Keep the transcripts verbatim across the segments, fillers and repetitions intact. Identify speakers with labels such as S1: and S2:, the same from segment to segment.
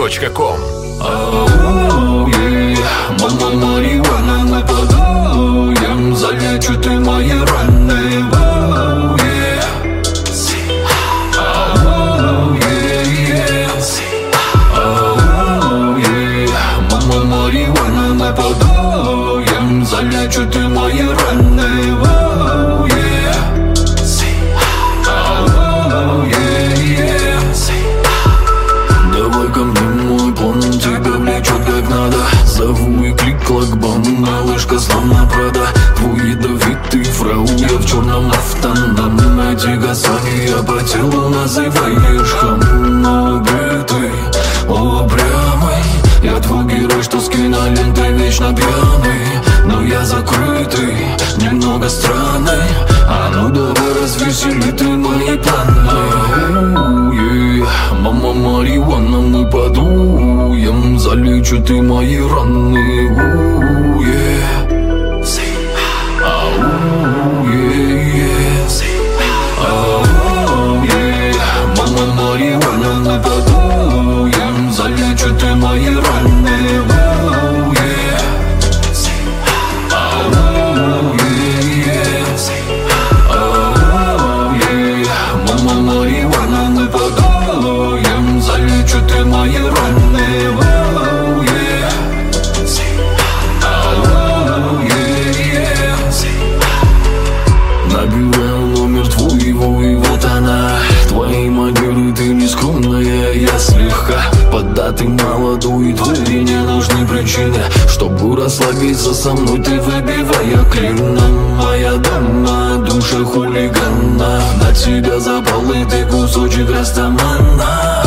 S1: точка ком.
S2: Мама, марихуана, мы подуем, залечу ты мои раны. Oh, yeah. Oh, yeah, yeah. Oh, yeah. Мама, марихуана, мы подуем, залечу ты мои раны. Oh, yeah. Oh, yeah, yeah. Давай ко мне, мой план, тебя влечет как надо. Зову и клик клакбам, малышка словно Прада. Твой ядовитый фрау, я в черном автоном. Эти касания по телу называешь хам. Но ты упрямый, я твой герой, что с киноленты вечно пьяный. Но я закрытый, немного странный. А ну давай развесели ты мои планы. Yeah. Мама, марихуана, мы подуем, залечу ты мои раны. Oh, yeah. Oh, yeah, yeah. Oh, yeah. Мама, марихуана, мы подуем, залечу ты мои раны. Oh, yeah. Oh, yeah, yeah. Oh, yeah. Мама, марихуана, мы подуем, залечу ты мои раны. Oh, yeah. Oh, yeah, yeah. Набиваю номер твоего, и вот она. Твои манеры, ты не скромная, я слегка поддатый, молодой, и твои не нужны причины, чтобы расслабиться со мной. Ты выбивая клином, моя дама, душа хулигана. На тебя запал, и ты кусочек растамана.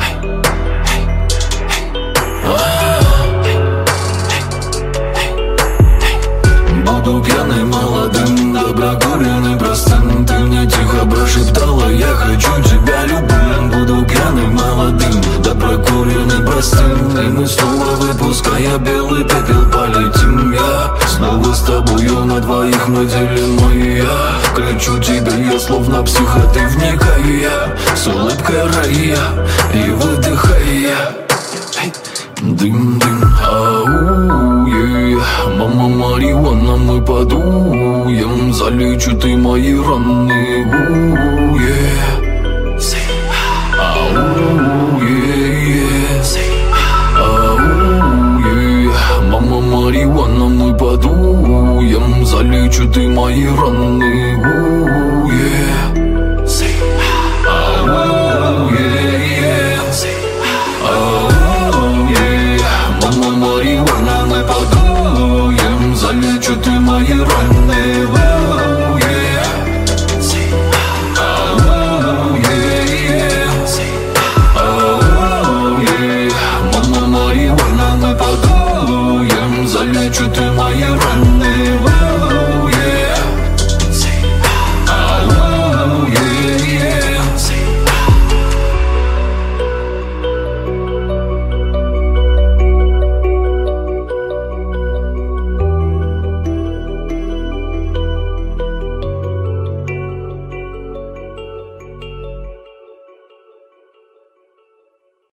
S2: Буду пьяный, молодым, доброкуренный, простым. Ты мне тихо прошептала, я хочу тебя любым. Буду пьяным, молодым, доброкуренный, простым. И мы снова, выпуская белый пепел, полетим. Я снова с тобою на двоих, мы делим моя. Кричу тебе, я словно психа, ты вникая, с улыбкой рая и выдыхая. Дым-дым, ау, yeah. Мама, марихуана, мы подуем, залечу ты мои раны. Oh, yeah.